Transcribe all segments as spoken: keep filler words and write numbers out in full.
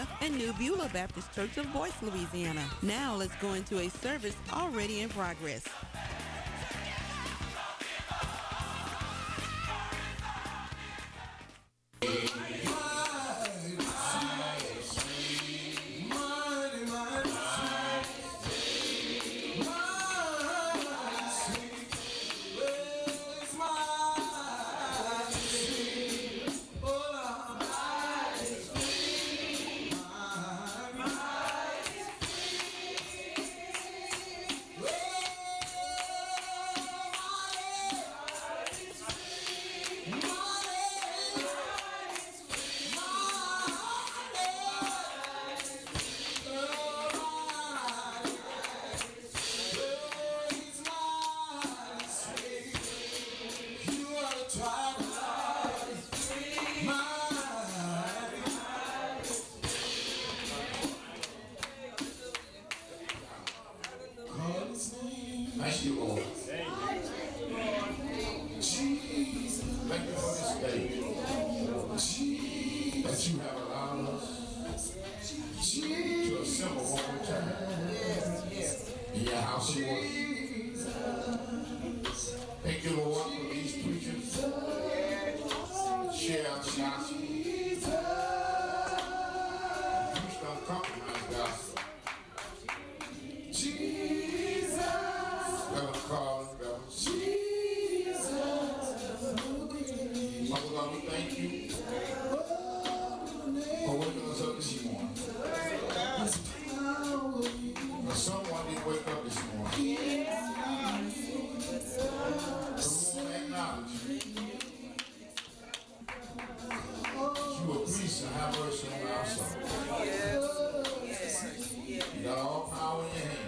Louisiana, and New Beulah Baptist Church of Boyce, Louisiana. Now let's go into a service already in progress. Thank you, Lord. Jesus. Thank you for this day that you have allowed us to assemble one more time in your house of worship. Thank you, Lord, for these preachers share the gospel. Preach the uncompromised gospel. Reverend Carl, Reverend Jesus. Father God, we thank you for waking us up this morning. But someone didn't wake up this morning. So we want to acknowledge you. You are pleased to have mercy on our soul. You got all power in your hands.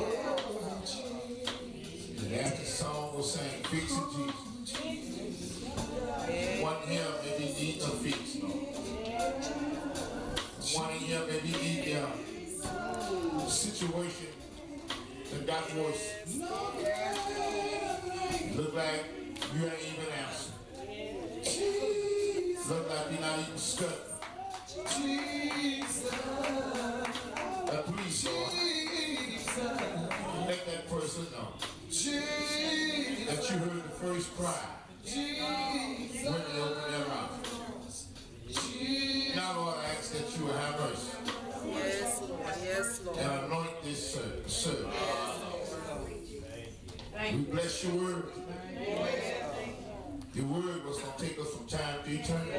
And after the song was saying, fix it, Jesus. One here maybe need to fix, Lord. One here maybe need their situation that got worse. Look like you ain't even answered. Look like you're not even stuck. But please, Lord, let that person know that you heard the first cry when they opened their mouth. Now, Lord, I ask that you will have mercy. Yes, Lord. Yes, Lord. And anoint this service. We bless your word. Your word was going to take us from time to eternity.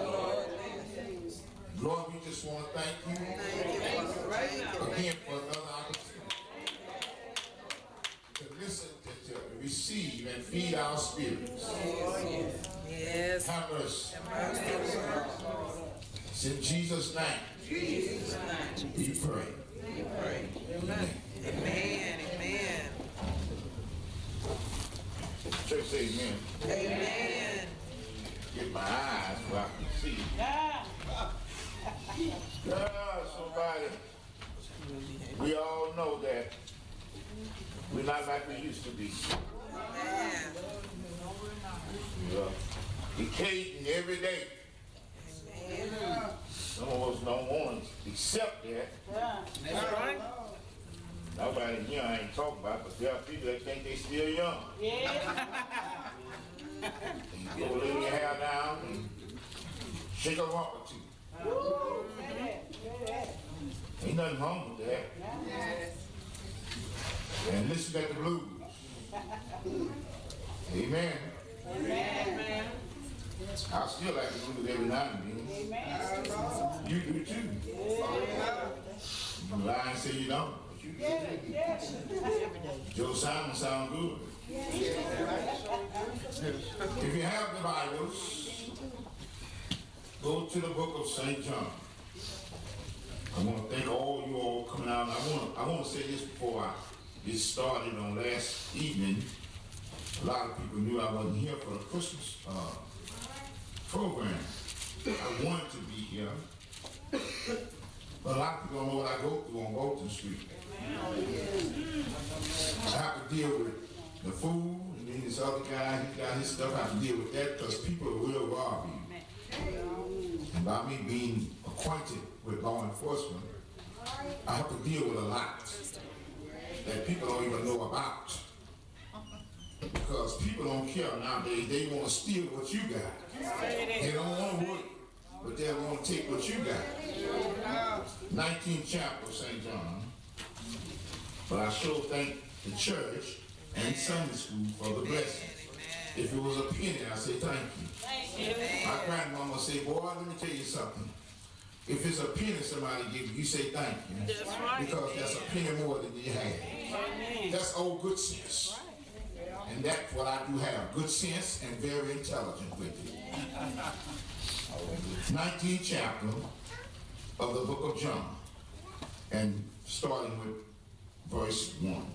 Lord, we just want to thank you again for another opportunity to listen, to, to receive and feed our spirits. Yes. Have mercy. It's in Jesus' name. Jesus' name. We pray. We pray. Amen. Amen. Amen. Church say amen. Amen. Get my eyes where I can see. Ah, somebody. We all know that we're not like we used to be. Amen. Yeah. Decaying every day. Amen. Some of us don't want to accept that. That's right. Nobody here I ain't talking about, but there are people that think they still young. Yeah. You go lay your hair down and shake a rock or two. Ain't nothing wrong with that. And listen at the blues. Amen. Amen. I still like the blues every now and then. You do too. You lie and say you don't. But you do too. Joe Simon sound good. If you have the Bibles, go to the book of Saint John. I want to thank all you all coming out. I want to, I want to say this before I get started on last evening. A lot of people knew I wasn't here for the Christmas uh, program. I wanted to be here. But a lot of people don't know what I go through on Walton Street. I have to deal with the food, and then this other guy, he got his stuff. I have to deal with that because people will rob you. And by me being a acquainted with law enforcement, I have to deal with a lot that people don't even know about. Because people don't care nowadays. They want to steal what you got. They don't want to work, but they want to take what you got. nineteenth chapter of Saint John. But I sure thank the church and Sunday school for the blessing. If it was a penny, I say thank you. My grandmama say, boy, let me tell you something. If it's a penny somebody give you, you say thank you. That's right. Because that's a penny more than you had. That's old good sense. And that's what I do have, good sense and very intelligent with it. nineteenth chapter of the book of John, and starting with verse one.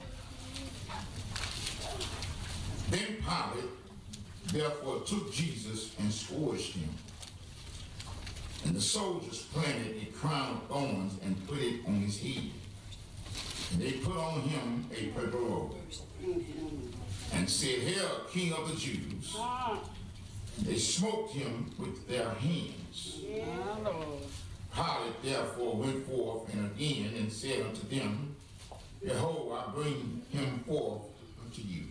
Then Pilate therefore took Jesus and scourged him. And the soldiers planted a crown of thorns and put it on his head. And they put on him a purple robe and said, "Hail, King of the Jews." And they smote him with their hands. Pilate therefore went forth and again and said unto them, "Behold, I bring him forth unto you,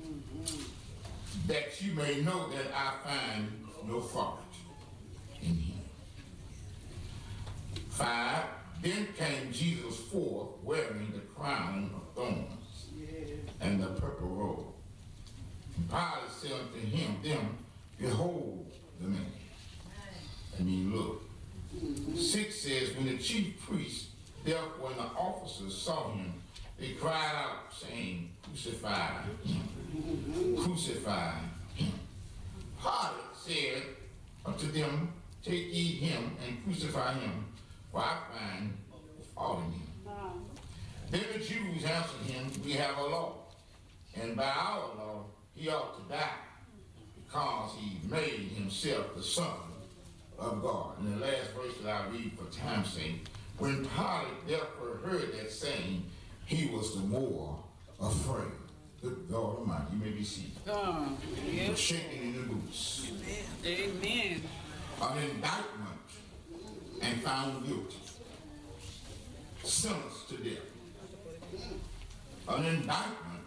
that you may know that I find no fault in him." Five, then came Jesus forth wearing the crown of thorns and the purple robe. And Pilate said unto him, them, "Behold the man." I mean, look. Six says, when the chief priests, therefore, and the officers saw him, they cried out, saying, "Crucify him, crucify him." Pilate said unto them, "Take ye him and crucify him, for I find fault in him." Then the Jews answered him, "We have a law, and by our law he ought to die, because he made himself the Son of God." And the last verse that I read for time's sake, when Pilate therefore heard that saying, he was the more afraid. Good God Almighty, you may be seated. Uh, He was yes. shaking in the boots. Amen. An indictment and found guilty. Sentenced to death. An indictment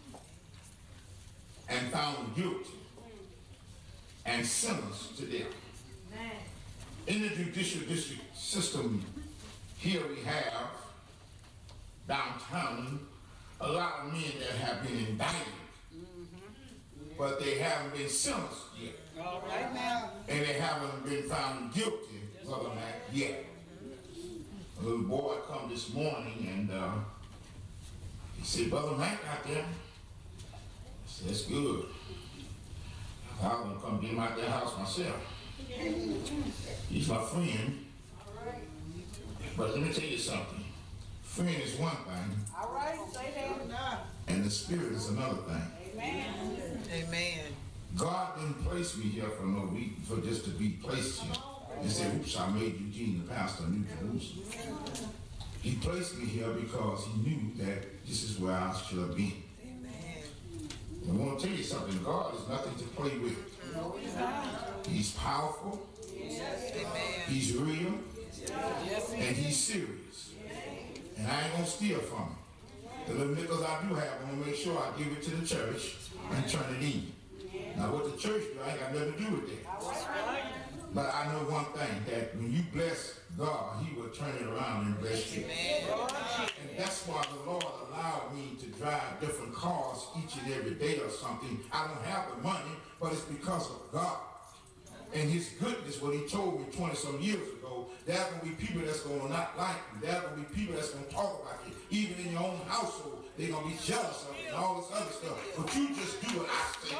and found guilty and sentenced to death. In the judicial district system, here we have downtown a lot of men that have been indicted, but they haven't been sentenced yet. All right now. And they haven't been found guilty, Brother Mac, yet. A little boy come this morning and uh, he said, "Brother Mac out there?" I said, "That's good. I was gonna come get him out their house myself. He's my friend. But let me tell you something. Friend is one thing, All right, say that. and the spirit is another thing. Amen. Amen. God didn't place me here for no reason, for just to be placed here and say, "Oops, I made Eugene the pastor of New Jerusalem." He placed me here because he knew that this is where I should have been. I want to tell you something. God is nothing to play with. He's powerful. He's real. And he's serious. And I ain't going to steal from him. The little nickels I do have, I'm going to make sure I give it to the church and turn it in. Now, what the church do, I ain't got nothing to do with that. But I know one thing, that when you bless God, he will turn it around and bless you. And that's why the Lord allowed me to drive different cars each and every day or something. I don't have the money, but it's because of God. And his goodness, what he told me twenty some years ago, there's going to be people that's going to not like you. There's going to be people that's going to talk about you. Even in your own household, they're going to be jealous of you and all this other stuff. But you just do what I say.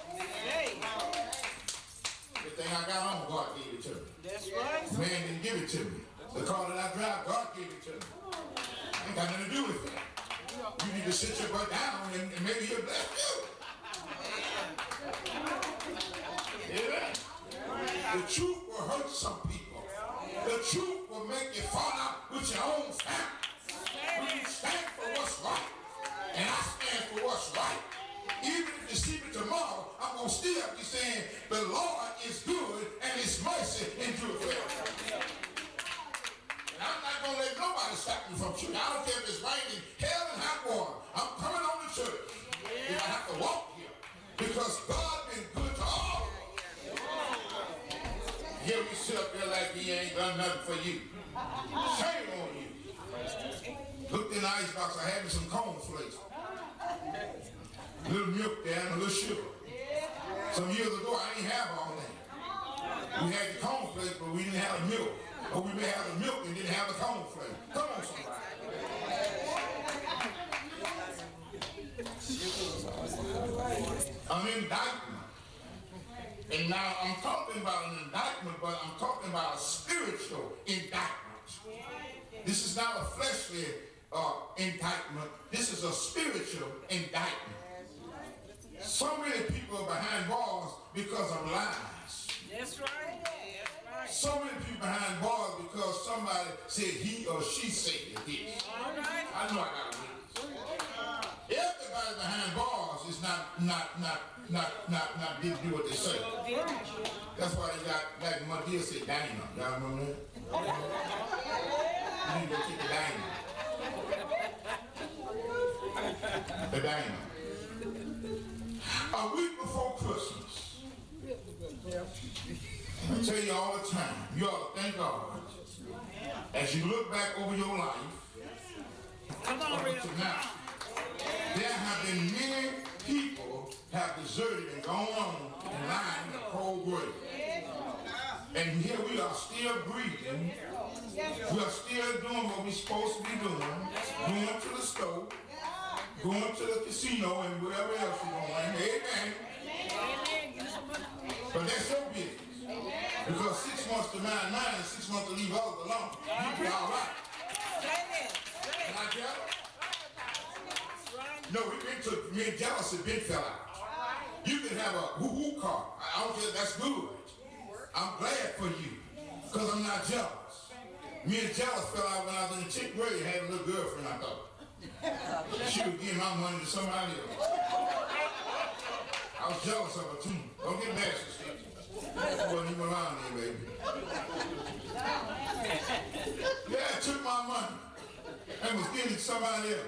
Everything I got on, God gave it to me. That's right. Man didn't give it to me. The car that I drive, God gave it to me. I ain't got nothing to do with it. You need to sit your butt down and, and maybe he'll bless you. Amen. The truth will hurt some people. The truth will make you fall out with your own family. When you stand for what's right, and I stand for what's right, even if you see me tomorrow, I'm going to still be saying, the Lord is good and his mercy endures forever. gonna let nobody stop me from church. I don't care if it's raining, hell and hot water. I'm coming on to church. If I have to walk here. Because God been good to all. Here we sit up there like he ain't done nothing for you. Shame on you. Looked in the icebox, I had me some cornflakes. A little milk there and a little sugar. Some years ago, I didn't have all that. We had the cornflakes, but we didn't have the milk. Or we may have the milk and didn't have the cornflakes. Come on, somebody. An indictment. And now I'm talking about an indictment, but I'm talking about a spiritual indictment. This is not a fleshly uh, indictment. This is a spiritual indictment. So many people are behind bars because of lies. That's right. That's right. So many people behind bars because somebody said he or she said this. All right. I know I got to witness. Everybody behind bars is not not not not not not didn't do what they say. That's why they got, like my dear said, Dana. Y'all remember that? You need to go get the Dana. The Dana. A week before Christmas, I tell you all the time, you ought to thank God as you look back over your life. Come on, up to now. There have been many people have deserted and gone on and lied in the cold grave. And here we are still breathing. We are still doing what we're supposed to be doing. Going to the store, going to the casino, and wherever else you're going. Amen. But that's your business. Because six months to nine, nine, and six months to leave others alone. You'll be all right. Can I tell you? No, we been to me and jealousy been fell out. You can have a woo-woo car. I don't care, that's good. I'm glad for you. Because I'm not jealous. Me and jealous fell out when I was in the tenth grade and had a little girlfriend, I thought. She was giving my money to somebody else. I was jealous of her too. Don't get mad, sister. I wasn't even around there, baby. Yeah, I took my money and was giving it to somebody else.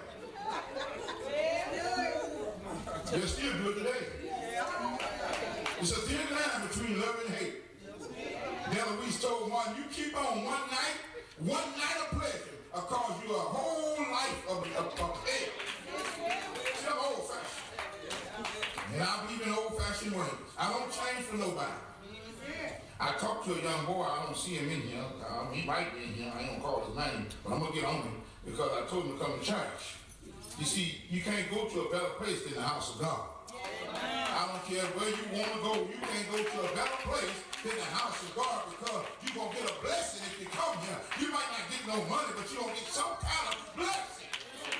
They'll still do it today. It's a thin line between love and hate. Deloise told one, you keep on one night, one night of pleasure will cause you a whole life of, of, of hell. See, I'm old-fashioned. And I believe in old-fashioned ways. I don't change for nobody. I talked to a young boy, I don't see him in here. Um, he might be in here, I ain't gonna call his name, but I'm gonna get on him because I told him to come to church. You see, you can't go to a better place than the house of God. I don't care where you want to go, you can't go to a better place than the house of God because you're going to get a blessing if you come here. You might not get no money, but you're going to get some kind of blessing.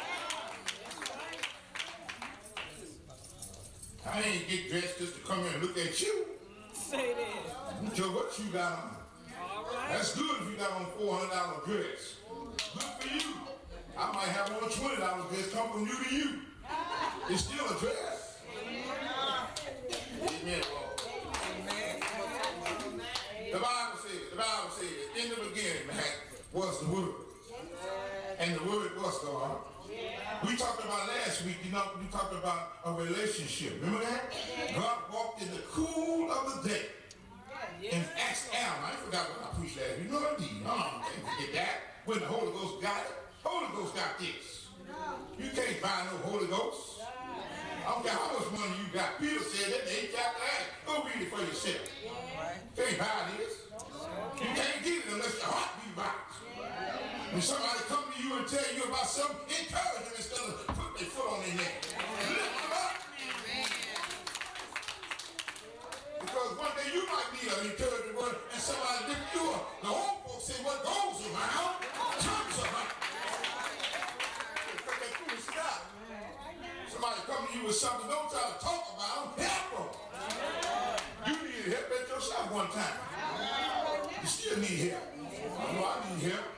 I ain't get dressed just to come here and look at you. Say that. I don't care what you got on. All right. That's good if you got on four hundred dollar dress. Good for you. I might have on a twenty dollar dress come from you to you. It's still a dress. Amen. The Bible says, the Bible says, in the beginning, man, was the Word. And the Word was God. We talked about last week, you know, we talked about a relationship. Remember that? God walked in the cool of the day and asked Adam. I forgot what I preached last week. You know what I mean? I don't forget that. When the Holy Ghost got it, Holy Ghost got this. You can't buy no Holy Ghost. I don't care how much money you got. Peter said that they got that. Go read it for yourself. You can't buy this. You can't get it unless your heart be right. When somebody come to you and tell you about something, encourage them instead of put their foot on their neck. Lift them up. Because one day you might need an encouraging word and somebody lift you up. The old folks say what goes around comes around. Stop. Somebody come to you with something, don't try to talk about them, help them. You needed help at yourself one time. You still need help. I know I need help.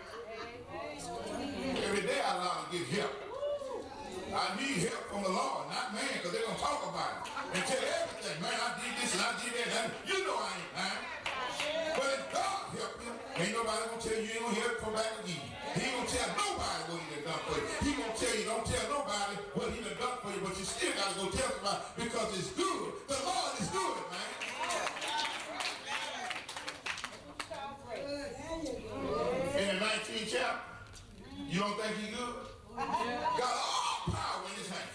Every day I allow to get help. I need help from the Lord, not man, because they're going to talk about it. And tell everything, man, I did this and I did that. And you know I ain't lying. But if God help you, ain't nobody going to tell you you ain't going to help come back again. He ain't gonna tell nobody what he done done for you. He gonna tell you, don't tell nobody what he done done for you, but you still gotta go tell somebody because it's good. The Lord is good, man. In the nineteenth chapter, you don't think he good? Got all power in his hand.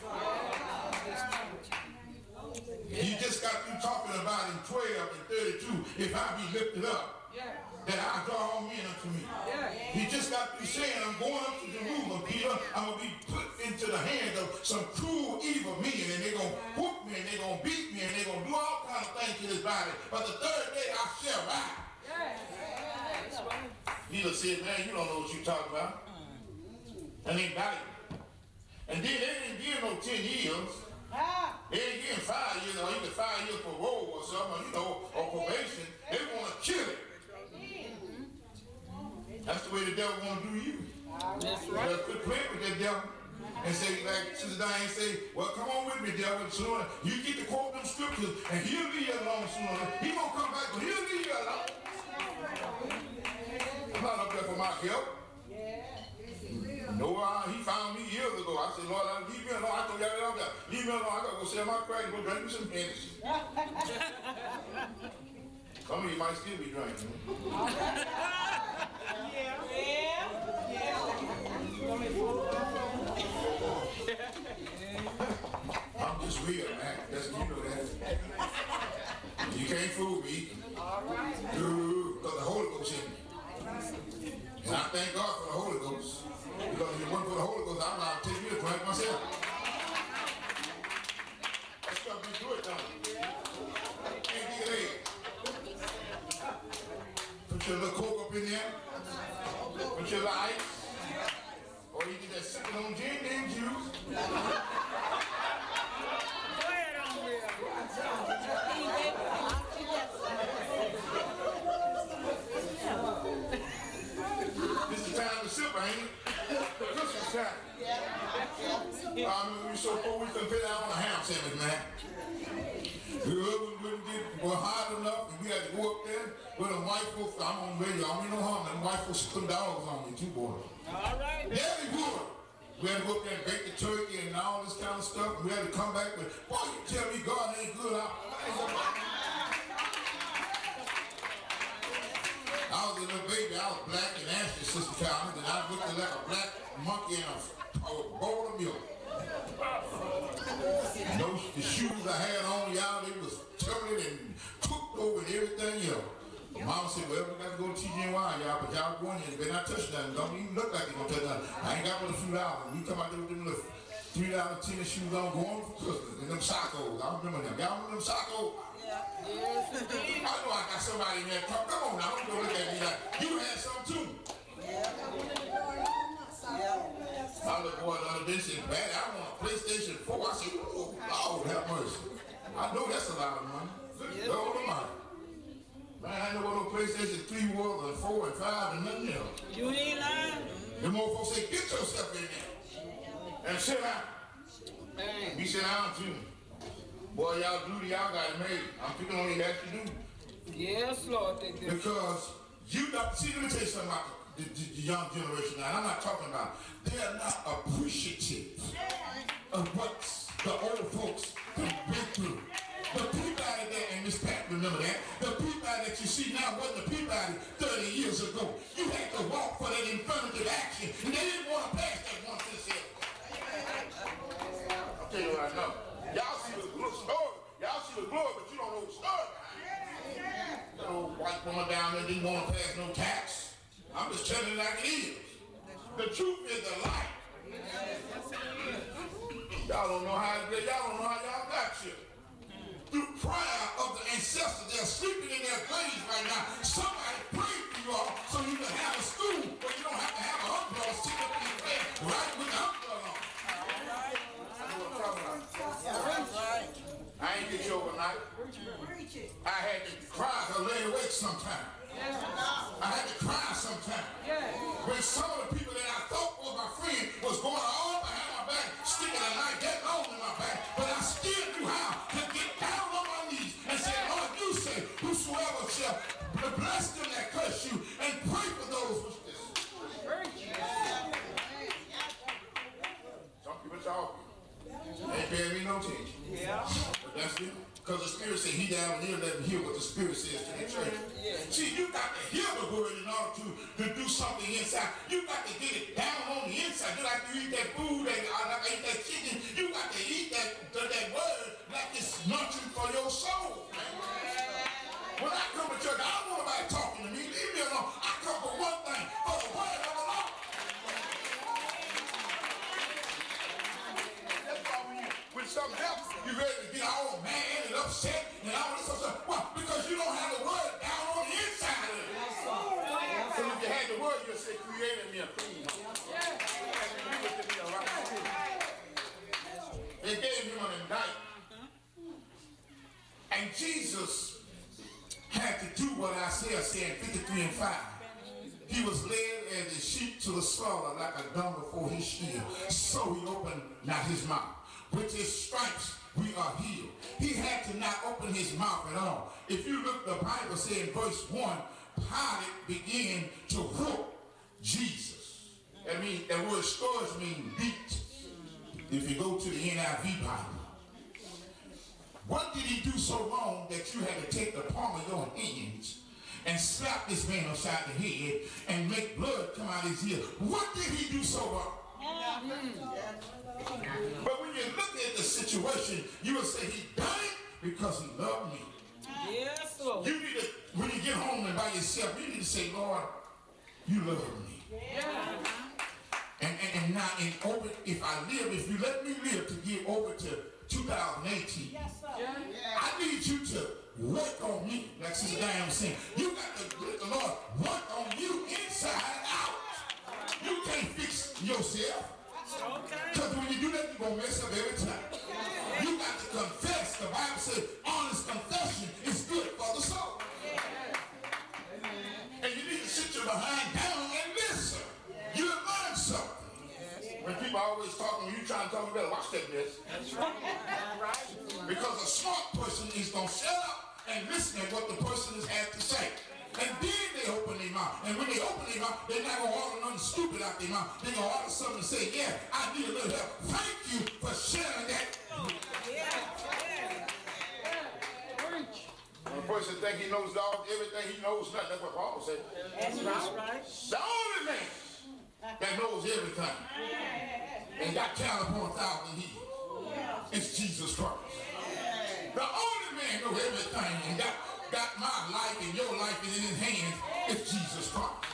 He just got through talking about in twelve and thirty-two, if I be lifted up, that I draw all men unto me. He just got through saying, I'm going up to Jerusalem, Peter. I'm going to be put into the hands of some cruel, evil men, and they're going to whoop me, and they're going to beat me, and they're going to do all kinds of things to this body. But the third day I shall rise. Peter said, man, you don't know what you're talking about. And they died. And then they didn't give no ten years. They ain't getting five years, or even five years parole or something, you know, or probation. They want to kill it. That's the way the devil want to do you. That's right. You quit playing with that devil and say, like Sister Diane say, well, come on with me, devil. Sooner you get to quote them scriptures, and he'll leave you alone sooner. He won't come back, but he'll leave you alone. I'm not up there for my help. No, uh, he found me years ago. I said, Lord, I, leave me alone. I told y'all that. Leave me alone. I got to go sell my crack and go drink me some Hennessy. Some of you might still be drinking. Yeah. Yeah. Yeah. I'm just real, man. That's, you know that. You can't fool me. All right. Because the Holy Ghost in me. And I thank God for the Holy Ghost. Because if it wasn't for the Holy Ghost, I'd rather take me a drink myself. That stuff be good, don't it? Can't get it. Put your little Coke up in there. Put your little ice. Or you get that sipping on gin and juice. Go ahead on here. This is the time to sip, ain't it? Christmas time. I remember we were so poor we couldn't pay down on a ham sandwich, man. The oven wouldn't get well, hot enough, and we had to go up there with them white folks. I'm on the radio. I don't mean no harm. Them white folks put dogs on me, too, boy. All right. Yeah, they would. We had to go up there and bake the turkey and all this kind of stuff. And we had to come back with, boy, you tell me God ain't good. I, I was a little baby. I was black and ashy, Sister Carolyn, and I looked like a black monkey in a, a bowl of milk. And those, the shoes I had on, y'all, they was turning and cooked over and everything else. Mama said, well, we got to go to T G N Y, y'all, but y'all going in, they better not touch nothing. Don't even look like they're going to touch nothing. I ain't got but a few dollars. We come out there with them little three dollar tennis shoes on, going for Christmas, and them sockos. I remember them. Y'all remember them sockos? Yes, indeed. I know I got somebody in there. Come, come on now, don't go look at me like, you had some too. My little boy the other day said, Daddy, I want a PlayStation four. I said, oh, Lord, have mercy. I know that's a lot of money. Good Lord Almighty. Man, I know what no PlayStation three was, and four, and five, and nothing else. You ain't lying. The more folks say, get yourself in there. And sit down. Dang. Be sit down too. Boy, y'all duty, y'all got it made. I'm picking on you that you do. Yes, Lord, they do. Because you not, see, let me tell you something about the, the, the young generation now. I'm not talking about, they're not appreciative of what the old folks have been through. The Peabody there, and Miss Pat remember that, the Peabody that you see now wasn't the Peabody thirty years ago. You had to walk for that affirmative action, and they didn't want to pass that once this year. I'll tell you what I know. Y'all see the good story. Y'all see the glory, but you don't know the story behind it. That old white woman down there didn't want to pass no tax. I'm just telling it like it is. The truth is the light. Y'all don't know how y'all don't know how y'all got here. Through prayer of the ancestors, they're sleeping in their graves right now. Somebody prayed for you all so you can have a school where you don't have to have an umbrella sit up in your bed right with the umbrella on. I ain't get you overnight. I had to cry to lay awake sometime. I had to cry sometime. When some of the people that I thought was my friend was going all behind my back, sticking a knife that long in my back, but I still knew how to get down on my knees and say, Lord, you say, whosoever shall bless them that curse you and pray for those which this. don't change. Yeah. But that's it. Because the Spirit said, he down here, let him hear what the Spirit says to the church. Yeah. See, you got to hear the word in order to, to do something inside. You got to get it down on the inside. You like to eat that food, that, uh, like eat that chicken. You got to eat that, that, that word like it's nothing for your soul. When I come to church, I don't want nobody talking to me. Leave me alone. I come for one thing, for the word of the Lord. That's why when, you, when something happens, you're ready to get all mad and upset and all this other stuff. Why? Because you don't have the word down on the inside of it. Because if you had the word, you'd say, created me a clean heart. You looked at me a right spirit. They gave him an indictment. And Jesus had to do what Isaiah said in fifty-three and five. He was led as a sheep to the slaughter, like a dumb before his shear. So he opened not his mouth. With his stripes we are healed. He had to not open his mouth at all. If you look, the Bible said in verse one, Pilate began to whoop Jesus. That means that word scourge means beat. If you go to the N I V Bible. What did he do so wrong that you had to take the palm of your hands and slap this man upside the head and make blood come out his ear? What did he do so wrong? But when you look at the situation, you will say he done it because he loved me. Yes, Lord. You need to, when you get home and by yourself, you need to say, Lord, you love me. Yeah. And, and, and now, in over, if I live, if you let me live to get over to two thousand eighteen, yes, sir. Yeah. I need you to work on me. Like Sister Diane was saying, you got to let the Lord work on you inside out. You can't fix yourself. Because when you do that, you're going to mess up every time. You got to confess. The Bible says honest confession is good for the soul. And you need to sit your behind down and listen. You'll learn something. When people are always talking, when you trying to talk, you better watch that mess. That's right. Because a smart person is going to shut up and listen to what the person has had to say. And then they open their mouth. And when they open their mouth, they're not going to order nothing stupid out their mouth. They're going to order something and say, yeah, I need a little help. Thank you for sharing that. Yeah. When a person thinks he knows all, everything, he knows nothing. That's what Paul said. That's right. The only man that knows everything and got talent upon a thousand years is Jesus Christ. The only man knows everything and got, got my life and your life is in his hands is Jesus Christ.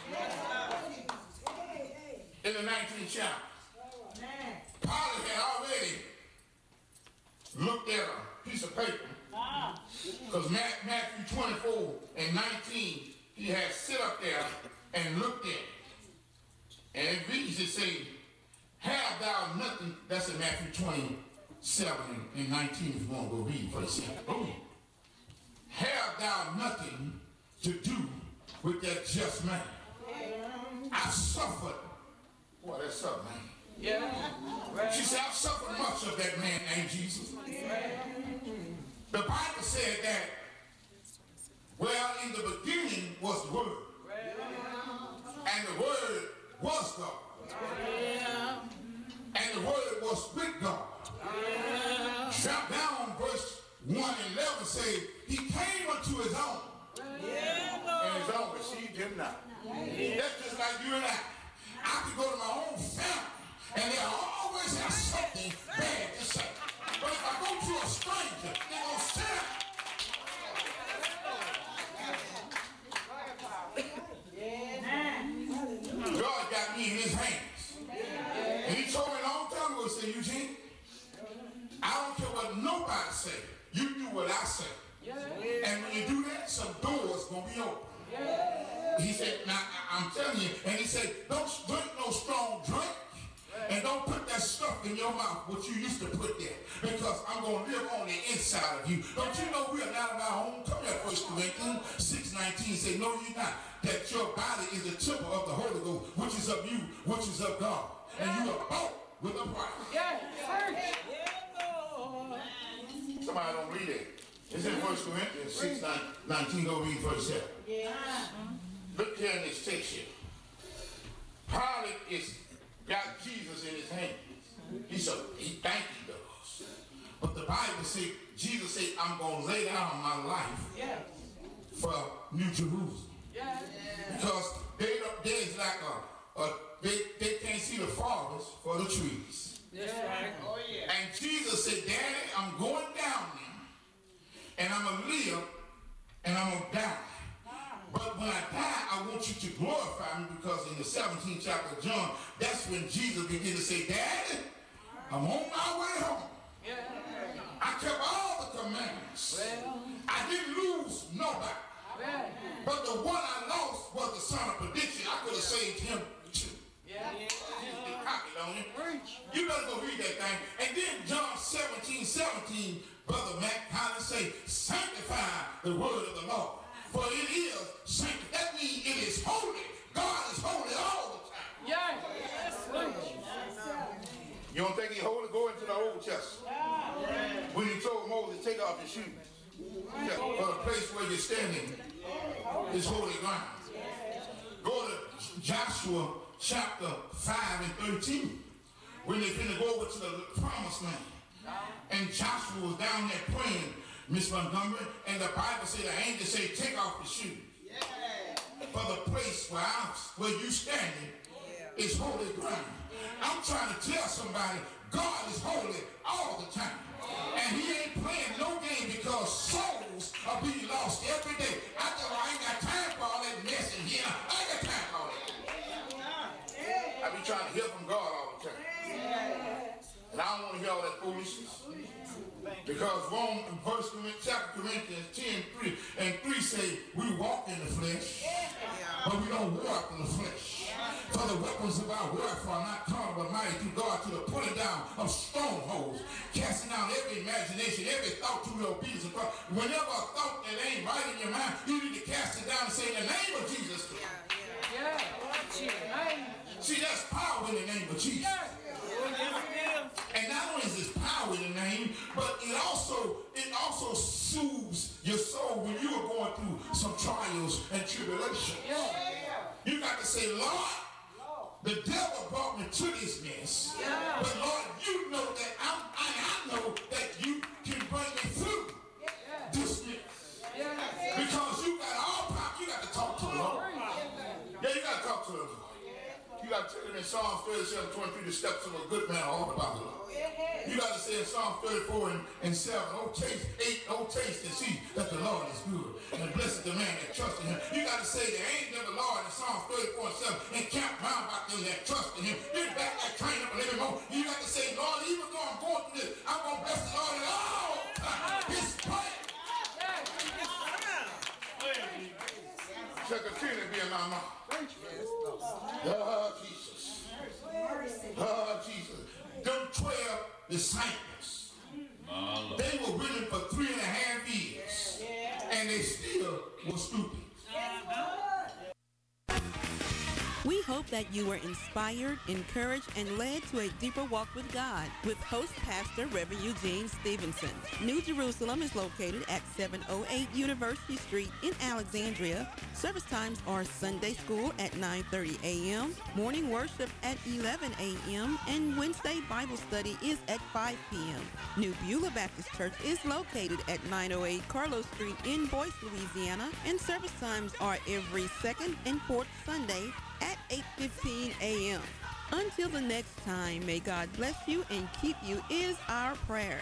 In the nineteenth chapter, Pilate had already looked at a piece of paper because Matthew twenty-four and nineteen, he had sit up there and looked at it. And it reads, it says, have thou nothing, that's in Matthew twenty-seven and nineteen, if you want to go read for yourself. Oh. Have thou nothing to do with that just man. I suffered. Boy, that's something, man. Yeah. She said, I've suffered much of that man named Jesus. The Bible said that, well, in the beginning was the Word. And the Word was God. Yeah. And the Word was with God. Yeah. Drop down verse one and eleven say, he came unto his own. Yeah. And his own received him not. Yeah. That's just like you and I. I could go to my own family and they'll always have something bad to say. But if I go to a stranger, they're going to say, God got me in his hands. And he told me a long time ago, he said, Eugene, I don't care what nobody say. You do what I say. And when you do that, some doors going to be open. He said, now I'm telling you, and he said, don't drink no strong drink. And don't put that stuff in your mouth, what you used to put there. Because I'm going to live on the inside of you. Don't you know we are not of our own? Come here, First Corinthians six nineteen say, no, you're not. That your body is a temple of the Holy Ghost, which is of you, which is of God. And you are bought with a price. Yeah. Somebody don't read it. It's in First Corinthians six nineteen. Go read verse seven. Yeah. Look here in this text here. Pilate is got Jesus in his hands. He said, he thank you, does. But the Bible says, Jesus said, I'm going to lay down my life Yeah. for New Jerusalem. Yeah. Because they, there's like a, a they, they can't see the forest for the trees. That's right. Oh, yeah. And Jesus said, Daddy, I'm going down there, and I'm going to live, and I'm going to die. But when I die, I want you to glorify me, because in the seventeenth chapter of John, that's when Jesus began to say, Daddy, I'm on my way home. Yeah. I kept all the commandments. Well. I didn't lose nobody. Well. But the one I lost was the son of perdition. I could have saved him too. Yeah. Get cocky, don't you? You better go read that thing. And then John seventeen, seventeen, Brother Matt Collins say, sanctify the word of the Lord. For it is sanctified. That means it is holy. God is holy all the time. Yeah. That's right. You don't think he's holy? Go into the Old Testament. When he told Moses, take off your shoes. Yeah, for the place where you're standing is holy ground. Go to Joshua chapter five and thirteen. When they finna go over to the promised land. And Joshua was down there praying, Miss Montgomery, and the Bible said, the angel said, take off your shoes. For the place where, I, where you standing is holy ground. I'm trying to tell somebody, God is holy all the time. And he ain't playing no game, because souls are being lost every day. I tell I ain't got time for all that mess in here. I ain't got time for all that. I be trying to hear from God all the time. And I don't want to hear all that foolishness. Because Rome, First chapter Corinthians ten, three and three say, we walk in the flesh, but we don't war after the flesh. For the weapons of our warfare are not carnal, but mighty through God to the pulling down of strongholds, casting down every imagination, every thought to the obedience of God. Whenever a thought that ain't right in your mind, you need to cast it down and say, in the name of Jesus. Yeah. Yeah. See, that's power in the name of Jesus. And not only is this power in the name, but it also it also soothes your soul when you are going through some trials and tribulations. You got to say, Lord, the devil brought me to this mess, but Lord, you know that I'm, I, I know that you can bring me through this mess. Because you got all power. You got to talk to the Lord. Yeah, you got to talk to the Lord. You got to tell him in Psalms thirty-seven, twenty-three, the steps of a good man are all about the Lord. You got to say in Psalm thirty-four and, and seven, oh taste, eight, oh taste and see that the Lord is good. And blessed the man that trusts in him. You got to say the angel of the Lord in Psalm thirty-four and seven, and camp round about them that trust in him. Get back that train up a little more. You got to say, Lord, even though I'm going through this, I'm going to bless the Lord at all times. His praise shall continue to be in my mouth. Oh, Jesus. Oh, Jesus. Them twelve disciples, they were with him for three and a half years, and they still were stupid. We hope that you were inspired, encouraged, and led to a deeper walk with God with host pastor Reverend Eugene Stevenson. New Jerusalem is located at seven oh eight University Street in Alexandria. Service times are Sunday school at nine thirty a.m., morning worship at eleven a.m., and Wednesday Bible study is at five p.m. New Beulah Baptist Church is located at nine oh eight Carlos Street in Boyce, Louisiana, and service times are every second and fourth Sunday at eight fifteen a.m. Until the next time, may God bless you and keep you is our prayer.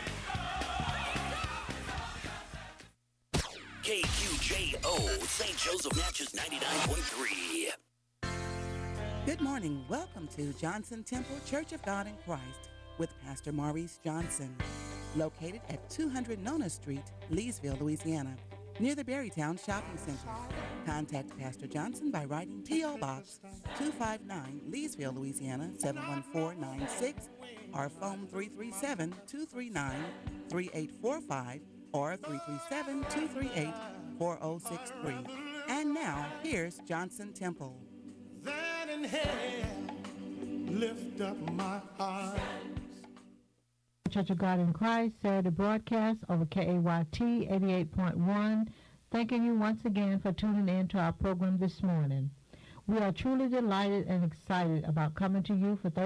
K Q J O, Saint Joseph Natchez ninety-nine point three. Good morning. Welcome to Johnson Temple Church of God in Christ with Pastor Maurice Johnson, located at two hundred Nona Street, Leesville, Louisiana, near the Berrytown Shopping Center. Contact Pastor Johnson by writing P O. Box two five nine, Leesville, Louisiana, seven one four nine six, or phone three three seven, two three nine, three eight four five or three three seven, two three eight, four oh six three. And now, here's Johnson Temple. That in hell, lift up my eyes. Church of God in Christ, Saturday broadcast over K A Y T eighty-eight point one. Thanking you once again for tuning in to our program this morning. We are truly delighted and excited about coming to you for